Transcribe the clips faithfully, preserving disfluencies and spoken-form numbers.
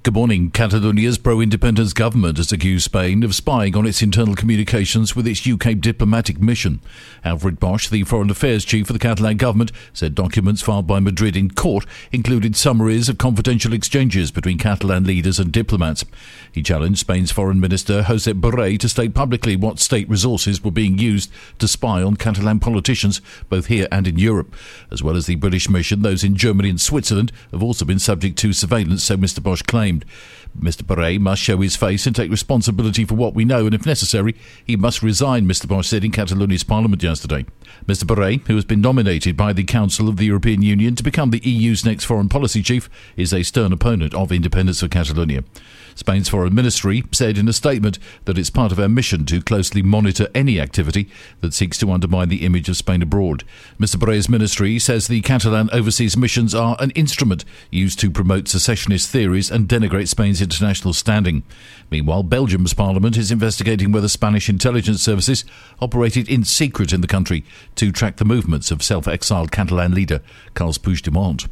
Good morning. Catalonia's pro-independence government has accused Spain of spying on its internal communications with its U K diplomatic mission. Alfred Bosch, the foreign affairs chief of the Catalan government, said documents filed by Madrid in court included summaries of confidential exchanges between Catalan leaders and diplomats. He challenged Spain's foreign minister, Josep Borrell, to state publicly what state resources were being used to spy on Catalan politicians, both here and in Europe. As well as the British mission, those in Germany and Switzerland have also been subject to surveillance, so Mister Bosch claimed. Mister Borrell must show his face and take responsibility for what we know, and if necessary, he must resign, Mister Bosch said in Catalonia's parliament yesterday. Mister Borrell, who has been nominated by the Council of the European Union to become the E U's next foreign policy chief, is a stern opponent of independence for Catalonia. Spain's foreign ministry said in a statement that it's part of our mission to closely monitor any activity that seeks to undermine the image of Spain abroad. Mister Borrell's ministry says the Catalan overseas missions are an instrument used to promote secessionist theories and denigrate Spain's international standing. Meanwhile, Belgium's parliament is investigating whether Spanish intelligence services operated in secret in the country to track the movements of self-exiled Catalan leader Carles Puigdemont.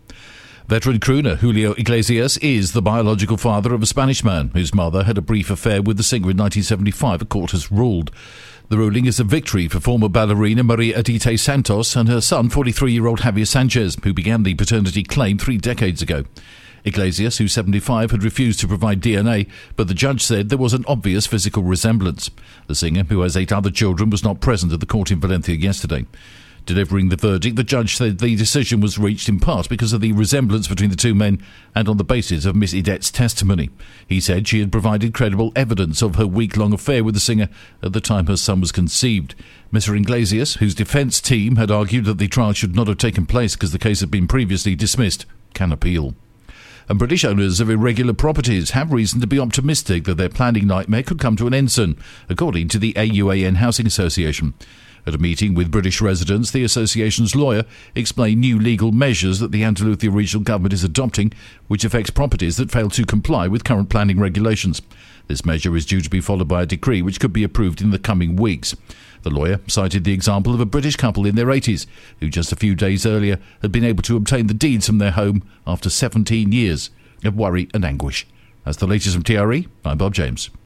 Veteran crooner Julio Iglesias is the biological father of a Spanish man whose mother had a brief affair with the singer in nineteen seventy-five, a court has ruled. The ruling is a victory for former ballerina Maria Edith Santos and her son, forty-three-year-old Javier Sanchez, who began the paternity claim three decades ago. Iglesias, who's seventy-five, had refused to provide D N A, but the judge said there was an obvious physical resemblance. The singer, who has eight other children, was not present at the court in Valencia yesterday. Delivering the verdict, the judge said the decision was reached in part because of the resemblance between the two men and on the basis of Miss Edith's testimony. He said she had provided credible evidence of her week-long affair with the singer at the time her son was conceived. Mister Iglesias, whose defence team had argued that the trial should not have taken place because the case had been previously dismissed, can appeal. And British owners of irregular properties have reason to be optimistic that their planning nightmare could come to an end soon, according to the A U A N Housing Association. At a meeting with British residents, the association's lawyer explained new legal measures that the Andalusia regional government is adopting, which affects properties that fail to comply with current planning regulations. This measure is due to be followed by a decree which could be approved in the coming weeks. The lawyer cited the example of a British couple in their eighties, who just a few days earlier had been able to obtain the deeds from their home after seventeen years of worry and anguish. That's the latest from T R E. I'm Bob James.